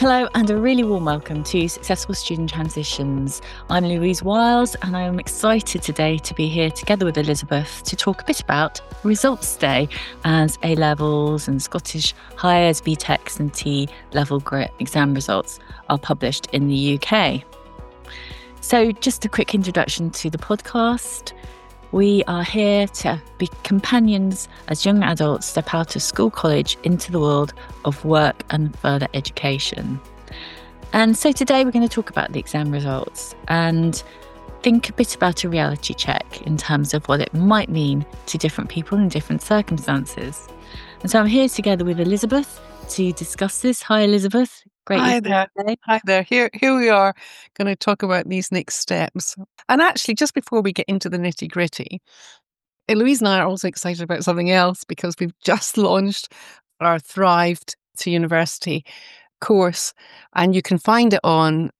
Hello and a really warm welcome to Successful Student Transitions. I'm Louise Wiles and I'm excited today to be here together with Elizabeth to talk a bit about Results Day as A-levels and Scottish Highers, BTECs and T-level grit exam results are published in the UK. So just a quick introduction to the podcast. We are here to be companions as young adults step out of school, college, into the world of work and further education. And so today we're going to talk about the exam results and think a bit about a reality check in terms of what it might mean to different people in different circumstances. And so I'm here together with Elizabeth to discuss this. Hi, Elizabeth. Great. Hi there. Hi there. Here we are going to talk about these next steps. And actually, just before we get into the nitty gritty, Louise and I are also excited about something else because we've just launched our Thrive to University course, and you can find it on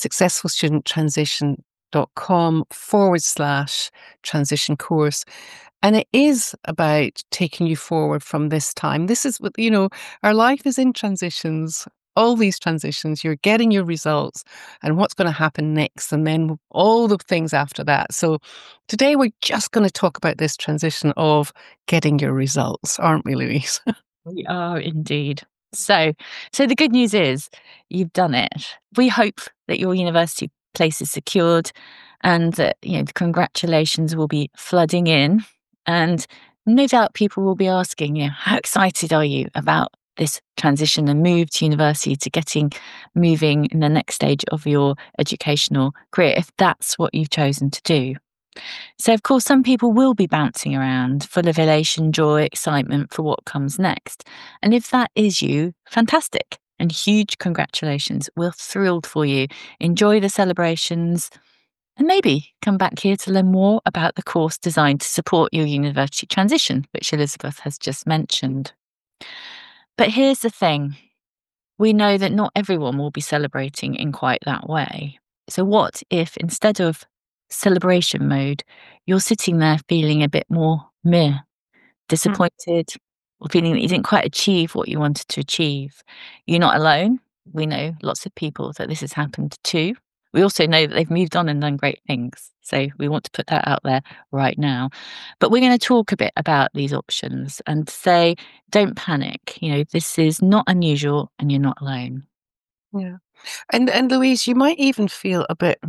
successfulstudenttransition.com/transition course. And it is about taking you forward from this time. This is what, our life is in transitions. All these transitions, you're getting your results and what's going to happen next, and then all the things after that. So today we're just going to talk about this transition of getting your results, aren't we, Louise? We are indeed. So the good news is you've done it. We hope that your university place is secured and that, the congratulations will be flooding in. And no doubt people will be asking, how excited are you about this transition and move to university, to getting moving in the next stage of your educational career, if that's what you've chosen to do. So, of course, some people will be bouncing around, full of elation, joy, excitement for what comes next. And if that is you, fantastic and huge congratulations. We're thrilled for you. Enjoy the celebrations and maybe come back here to learn more about the course designed to support your university transition, which Elizabeth has just mentioned. But here's the thing. We know that not everyone will be celebrating in quite that way. So what if instead of celebration mode, you're sitting there feeling a bit more disappointed, or feeling that you didn't quite achieve what you wanted to achieve? You're not alone. We know lots of people that this has happened to. We also know that they've moved on and done great things. So we want to put that out there right now. But we're going to talk a bit about these options and say, don't panic. This is not unusual and you're not alone. Yeah. And Louise, you might even feel a bit,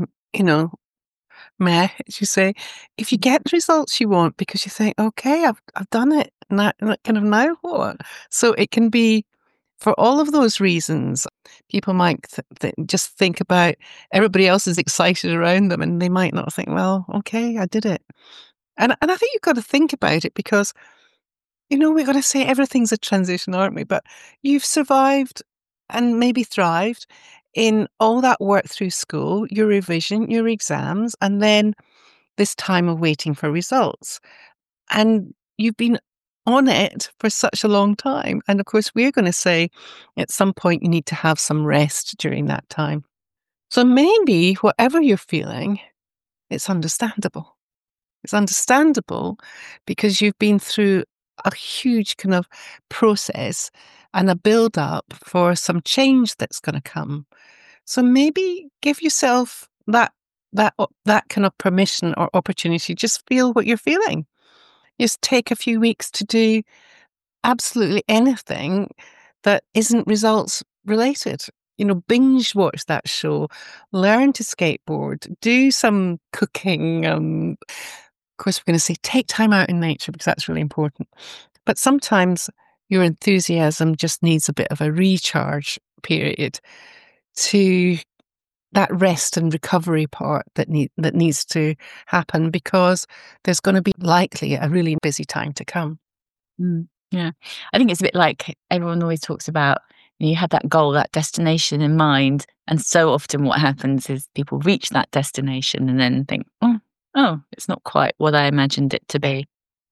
meh, as you say, if you get the results you want because you think, okay, I've done it. Now, now what? So it can be for all of those reasons. People might just think about everybody else is excited around them, and they might not think, well, okay, I did it. And I think you've got to think about it because, we're going to say everything's a transition, aren't we? But you've survived and maybe thrived in all that work through school, your revision, your exams, and then this time of waiting for results. And you've been on it for such a long time. And of course, we're going to say at some point you need to have some rest during that time. So maybe whatever you're feeling, it's understandable. It's understandable because you've been through a huge kind of process and a build up for some change that's going to come. So maybe give yourself that kind of permission or opportunity. Just feel what you're feeling. Just take a few weeks to do absolutely anything that isn't results related. Binge watch that show, learn to skateboard, do some cooking. Of course, we're going to say take time out in nature because that's really important. But sometimes your enthusiasm just needs a bit of a recharge period to that rest and recovery part that needs to happen because there's going to be likely a really busy time to come. Yeah. I think it's a bit like everyone always talks about, you have that goal, that destination in mind. And so often what happens is people reach that destination and then think, oh, it's not quite what I imagined it to be.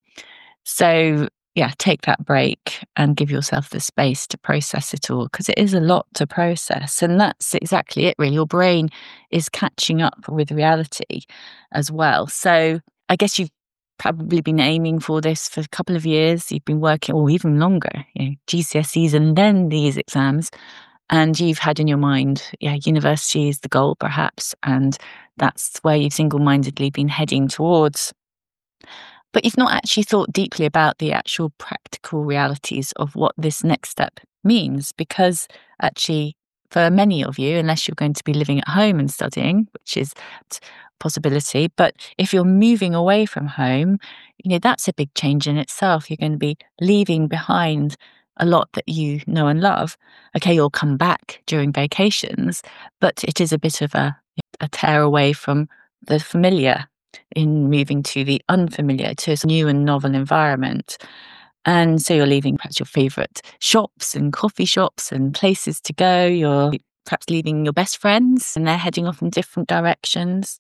So yeah, take that break and give yourself the space to process it all because it is a lot to process. And that's exactly it, really. Your brain is catching up with reality as well. So I guess you've probably been aiming for this for a couple of years. You've been working, or even longer, GCSEs and then these exams. and you've had in your mind, yeah, university is the goal perhaps, and that's where you've single-mindedly been heading towards. But you've not actually thought deeply about the actual practical realities of what this next step means, because actually, for many of you, unless you're going to be living at home and studying, which is a possibility, but if you're moving away from home, that's a big change in itself. You're going to be leaving behind a lot that you know and love. Okay, you'll come back during vacations, but it is a bit of a tear away from the familiar in moving to the unfamiliar, to a new and novel environment. And so you're leaving perhaps your favorite shops and coffee shops and places to go. You're perhaps leaving your best friends and they're heading off in different directions.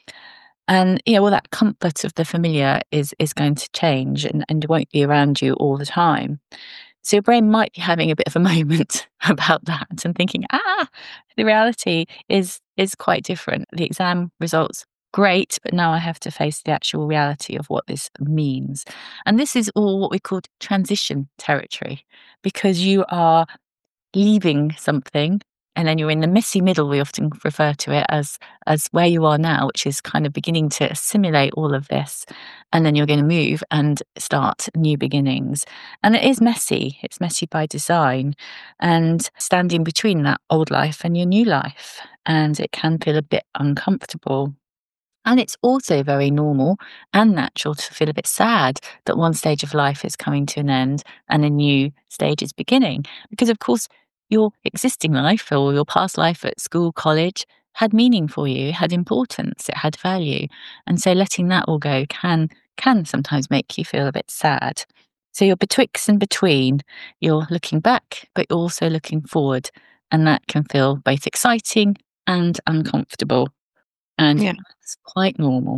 And well, that comfort of the familiar is going to change and won't be around you all the time. So your brain might be having a bit of a moment about that and thinking, the reality is quite different. The exam results, great, but now I have to face the actual reality of what this means. And this is all what we call transition territory, because you are leaving something and then you're in the messy middle. We often refer to it as where you are now, which is kind of beginning to assimilate all of this, and then you're going to move and start new beginnings. And it is messy. It's messy by design, and standing between that old life and your new life, and it can feel a bit uncomfortable. And it's also very normal and natural to feel a bit sad that one stage of life is coming to an end and a new stage is beginning. Because, of course, your existing life or your past life at school, college had meaning for you, had importance, it had value. And so letting that all go can sometimes make you feel a bit sad. So you're betwixt and between. You're looking back, but you're also looking forward. And that can feel both exciting and uncomfortable. And Yeah. it's quite normal.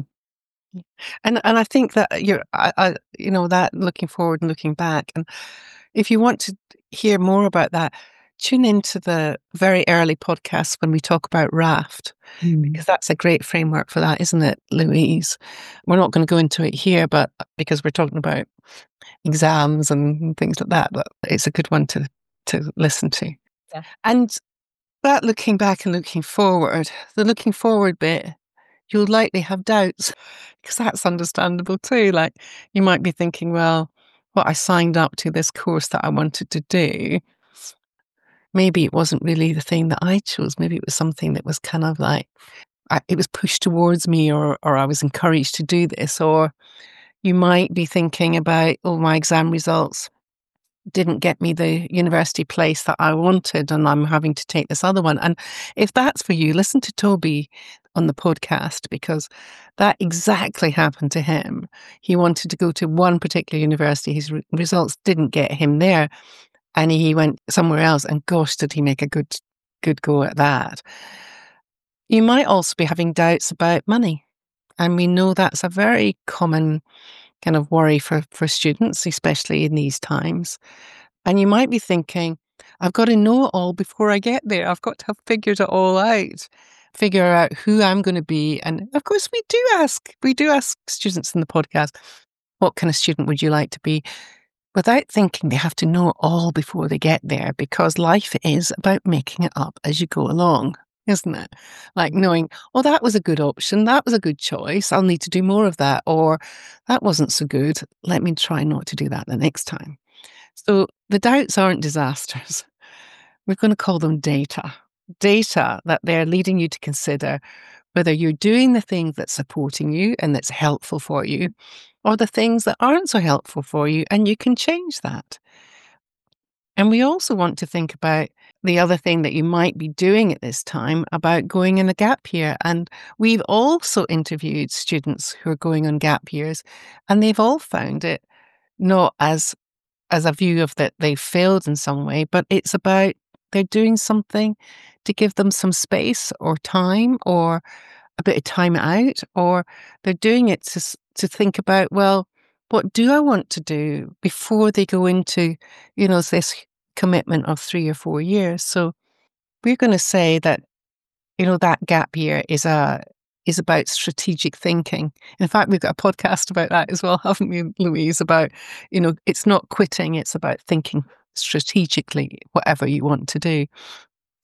And I think that that looking forward and looking back, and if you want to hear more about that, tune into the very early podcast when we talk about Raft, because that's a great framework for that, isn't it, Louise? We're not going to go into it here, but because we're talking about exams and things like that, but it's a good one to listen to. Yeah. And that looking back and looking forward, the looking forward bit, you'll likely have doubts, because that's understandable too. Like, you might be thinking, well, what I signed up to, this course that I wanted to do, maybe it wasn't really the thing that I chose. Maybe it was something that was kind of like, it was pushed towards me, or I was encouraged to do this. Or you might be thinking about, oh, my exam results didn't get me the university place that I wanted, and I'm having to take this other one. And if that's for you, listen to Toby on the podcast, because that exactly happened to him. He wanted to go to one particular university. His results didn't get him there, and he went somewhere else, and gosh, did he make a good go at that. You might also be having doubts about money. And we know that's a very common kind of worry for students, especially in these times. And you might be thinking, I've got to know it all before I get there. I've got to have figured it all out, figure out who I'm going to be. And of course, we do ask students in the podcast, what kind of student would you like to be? Without thinking they have to know it all before they get there, because life is about making it up as you go along, isn't it? Like knowing, oh, that was a good option. That was a good choice. I'll need to do more of that. Or that wasn't so good. Let me try not to do that the next time. So the doubts aren't disasters. We're going to call them data. Data that they're leading you to consider whether you're doing the thing that's supporting you and that's helpful for you, or the things that aren't so helpful for you, and you can change that. And we also want to think about the other thing that you might be doing at this time, about going in a gap year. And we've also interviewed students who are going on gap years, and they've all found it not as a view of that they failed in some way, but it's about they're doing something to give them some space or time, or a bit of time out, or they're doing it to think about, well, what do I want to do before they go into, this commitment of 3 or 4 years. So we're going to say that, that gap year is about strategic thinking. In fact, we've got a podcast about that as well, haven't we, Louise? About, it's not quitting, it's about thinking strategically, whatever you want to do.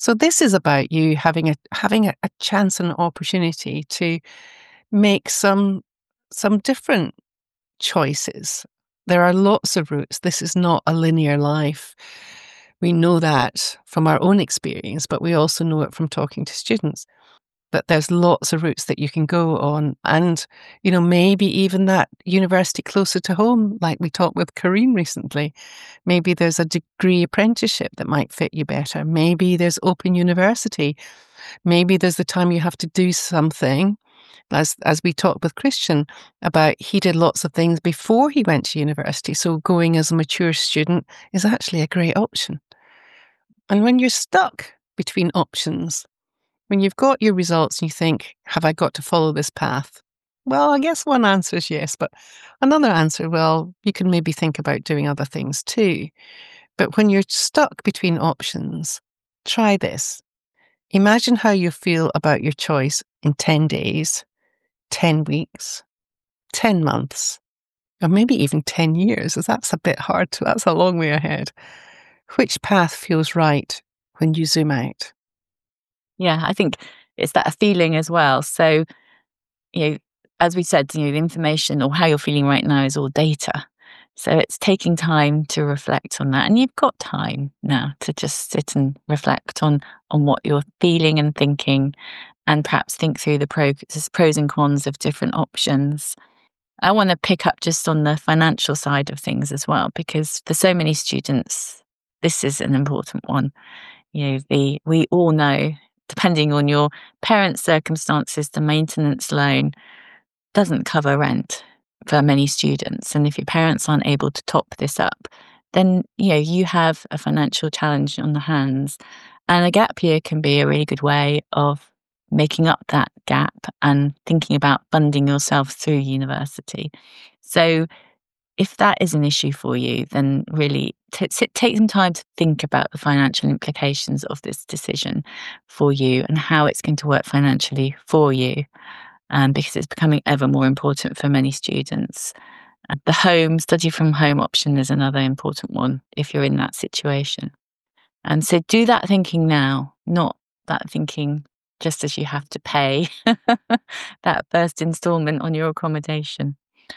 So this is about you having a chance and an opportunity to make some different choices. There are lots of routes. This is not a linear life. We know that from our own experience, but we also know it from talking to students that there's lots of routes that you can go on. And, maybe even that university closer to home, like we talked with Kareen recently. Maybe there's a degree apprenticeship that might fit you better. Maybe there's open university. Maybe there's the time you have to do something. As we talked with Christian about, he did lots of things before he went to university. So going as a mature student is actually a great option. And when you're stuck between options, when you've got your results and you think, have I got to follow this path? Well, I guess one answer is yes, but another answer, well, you can maybe think about doing other things too. But when you're stuck between options, try this. Imagine how you feel about your choice in 10 days, 10 weeks, 10 months, or maybe even 10 years, as that's a bit hard to, that's a long way ahead. Which path feels right when you zoom out? Yeah, I think it's that feeling as well. So, as we said, the information or how you're feeling right now is all data. So it's taking time to reflect on that. And you've got time now to just sit and reflect on what you're feeling and thinking, and perhaps think through the pros and cons of different options. I want to pick up just on the financial side of things as well, because for so many students, this is an important one. We all know, depending on your parents' circumstances, the maintenance loan doesn't cover rent for many students. And if your parents aren't able to top this up, then you have a financial challenge on the hands. And a gap year can be a really good way of making up that gap and thinking about funding yourself through university. So if that is an issue for you, then really take some time to think about the financial implications of this decision for you and how it's going to work financially for you, because it's becoming ever more important for many students. The study from home option is another important one if you're in that situation. And so do that thinking now, not that thinking just as you have to pay that first installment on your accommodation.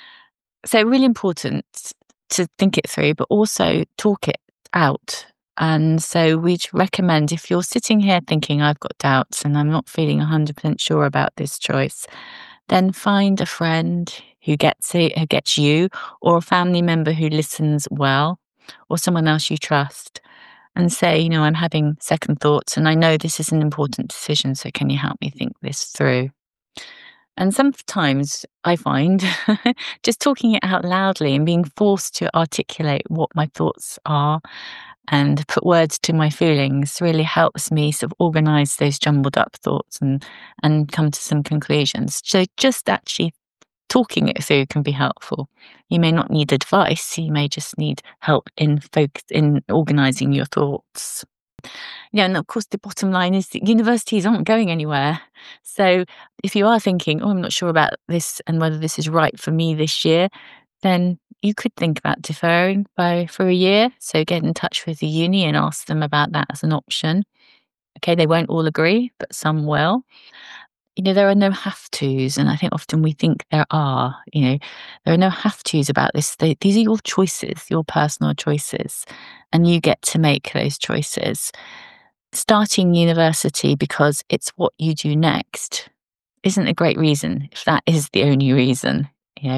So really important to think it through, but also talk it out. And so we'd recommend, if you're sitting here thinking, I've got doubts and I'm not feeling 100% sure about this choice, then find a friend who gets it, who gets you, or a family member who listens well, or someone else you trust, and say, I'm having second thoughts and I know this is an important decision. So can you help me think this through? And sometimes I find just talking it out loudly and being forced to articulate what my thoughts are and put words to my feelings really helps me sort of organize those jumbled up thoughts and come to some conclusions. So just actually talking it through can be helpful. You may not need advice, you may just need help in organizing your thoughts. And of course, the bottom line is that universities aren't going anywhere. So if you are thinking, I'm not sure about this and whether this is right for me this year, then you could think about deferring for a year. So get in touch with the uni and ask them about that as an option. Okay, they won't all agree, but some will. There are no have tos. And I think often we think there are, there are no have tos about this. These are your choices, your personal choices, and you get to make those choices. Starting university because it's what you do next isn't a great reason, if that is the only reason.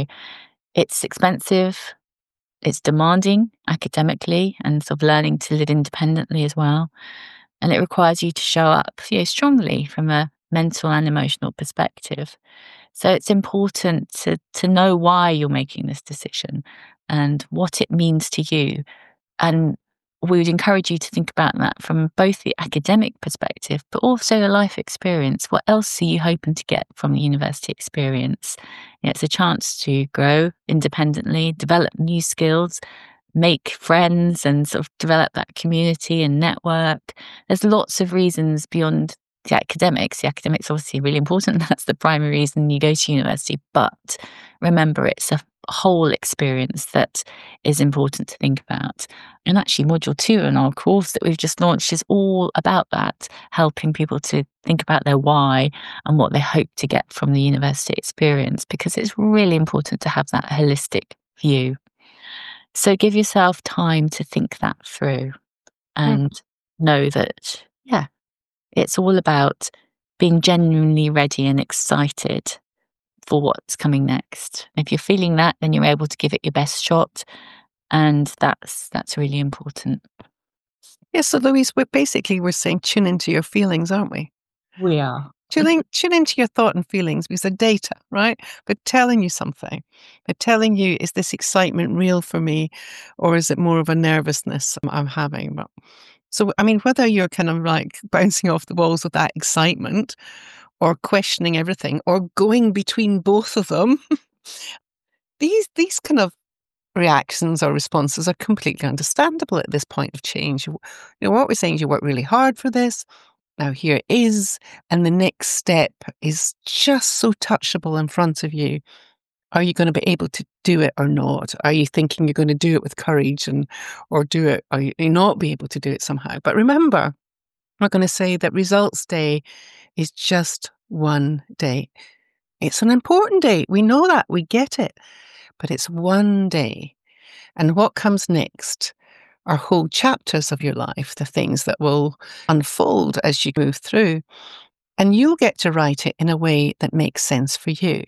It's expensive, it's demanding academically and sort of learning to live independently as well. And it requires you to show up, strongly from a mental and emotional perspective. So it's important to know why you're making this decision and what it means to you. And we would encourage you to think about that from both the academic perspective, but also the life experience. What else are you hoping to get from the university experience? It's a chance to grow independently, develop new skills, make friends, and sort of develop that community and network. There's lots of reasons beyond the academics. The academics are obviously really important. That's the primary reason you go to university. But remember, it's whole experience that is important to think about. And actually, module 2 in our course that we've just launched is all about that, helping people to think about their why and what they hope to get from the university experience, because it's really important to have that holistic view. So give yourself time to think that through Mm. and know that, yeah, it's all about being genuinely ready and excited for what's coming next. If you're feeling that, then you're able to give it your best shot, and that's really important. Yeah, so Louise, we're saying tune into your feelings, aren't we? We are. Tune into your thought and feelings because they're data, right? They're telling you something. They're telling you, is this excitement real for me, or is it more of a nervousness I'm having? So, I mean, whether you're kind of like bouncing off the walls with that excitement, or questioning everything, or going between both of them, these kind of reactions or responses are completely understandable at this point of change. What we're saying is you work really hard for this. Now here it is, and the next step is just so touchable in front of you. Are you going to be able to do it or not? Are you thinking you're going to do it with courage or do it, or you not be able to do it somehow? But remember, we're going to say that results day is just one day. It's an important day. We know that. We get it. But it's one day. And what comes next are whole chapters of your life, the things that will unfold as you move through. And you'll get to write it in a way that makes sense for you,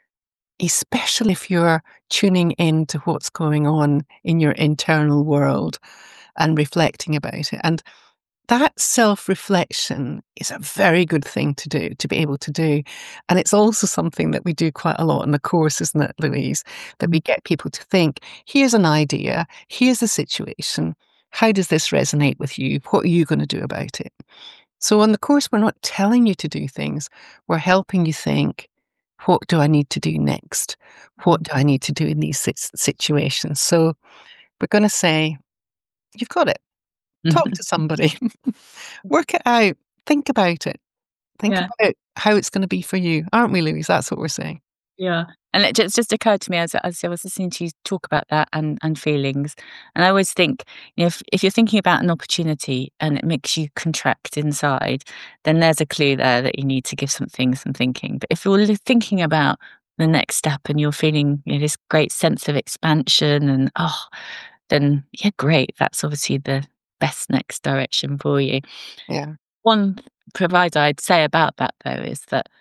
especially if you're tuning into what's going on in your internal world and reflecting about it. And that self-reflection is a very good thing to do, to be able to do. And it's also something that we do quite a lot in the course, isn't it, Louise? That we get people to think, here's an idea, here's the situation. How does this resonate with you? What are you going to do about it? So on the course, we're not telling you to do things. We're helping you think, what do I need to do next? What do I need to do in these situations? So we're going to say, you've got it. Talk to somebody. Work it out. Think about it. Think Yeah. about how it's gonna be for you, aren't we, Louise? That's what we're saying. Yeah. And it just occurred to me as I was listening to you talk about that and feelings. And I always think, if you're thinking about an opportunity and it makes you contract inside, then there's a clue there that you need to give something some thinking. But if you're thinking about the next step and you're feeling, this great sense of expansion and then yeah, great. That's obviously the best next direction for you. Yeah. One proviso I'd say about that though is that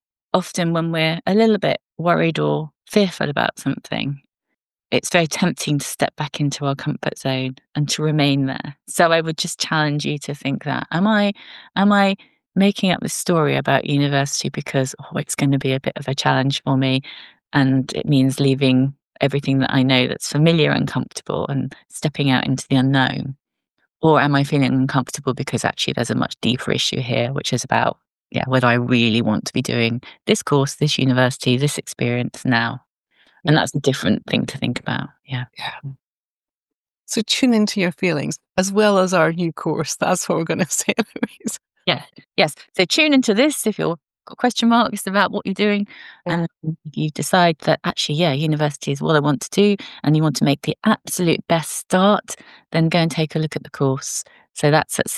often when we're a little bit worried or fearful about something, it's very tempting to step back into our comfort zone and to remain there. So I would just challenge you to think that, am I making up this story about university because it's going to be a bit of a challenge for me and it means leaving everything that I know that's familiar and comfortable and stepping out into the unknown? Or am I feeling uncomfortable because actually there's a much deeper issue here, which is about, yeah, whether I really want to be doing this course, this university, this experience now? And Yeah. that's a different thing to think about. Yeah. Yeah. So tune into your feelings as well as our new course. That's what we're gonna say, Louise. Yeah. Yes. So tune into this if you're got question marks about what you're doing. Yeah. And if you decide that actually, yeah, university is what I want to do and you want to make the absolute best start, then go and take a look at the course. So that's at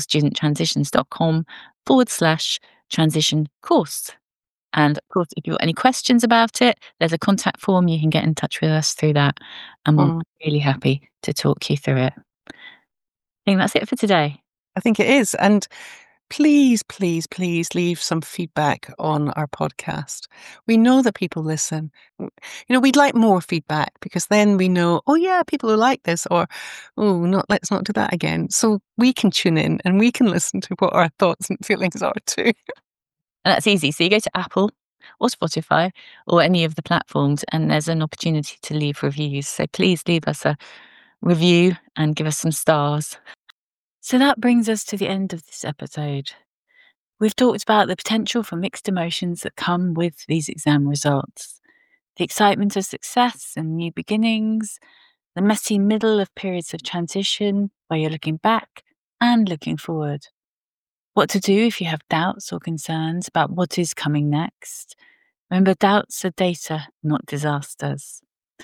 successfulstudenttransitions.com/transition course. And of course, if you've got any questions about it, there's a contact form. You can get in touch with us through that. And we'll Mm. be really happy to talk you through it. I think that's it for today. I think it is. And please, please, please leave some feedback on our podcast. We know that people listen. We'd like more feedback because then we know, oh yeah, people who like this, or let's not do that again. So we can tune in and we can listen to what our thoughts and feelings are too. And that's easy. So you go to Apple or Spotify or any of the platforms, and there's an opportunity to leave reviews. So please leave us a review and give us some stars. So that brings us to the end of this episode. We've talked about the potential for mixed emotions that come with these exam results, the excitement of success and new beginnings, the messy middle of periods of transition where you're looking back and looking forward. What to do if you have doubts or concerns about what is coming next. Remember, doubts are data, not disasters.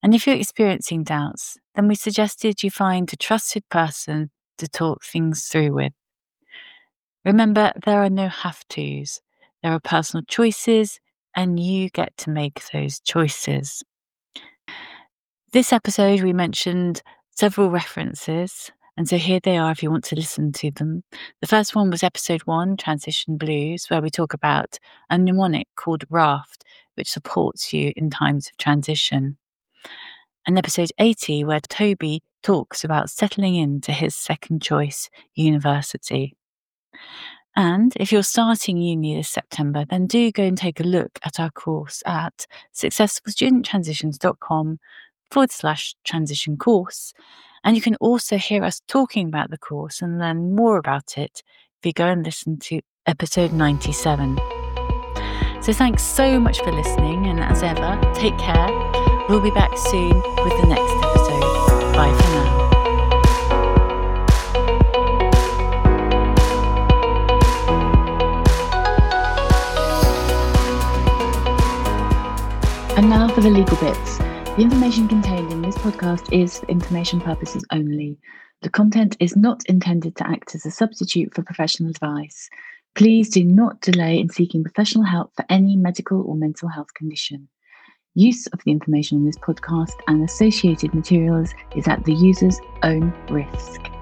And if you're experiencing doubts, then we suggested you find a trusted person to talk things through with. Remember, there are no have-tos. There are personal choices, and you get to make those choices. This episode, we mentioned several references, and so here they are if you want to listen to them. The first one was episode 1, Transition Blues, where we talk about a mnemonic called RAFT, which supports you in times of transition. And episode 80, where Toby talks about settling into his second choice university. And if you're starting uni this September, then do go and take a look at our course at successfulstudenttransitions.com/transition course. And you can also hear us talking about the course and learn more about it if you go and listen to episode 97. So thanks so much for listening, and as ever, take care. We'll be back soon with the next episode. Bye for now. And now for the legal bits. The information contained in this podcast is for information purposes only. The content is not intended to act as a substitute for professional advice. Please do not delay in seeking professional help for any medical or mental health condition. Use of the information on this podcast and associated materials is at the user's own risk.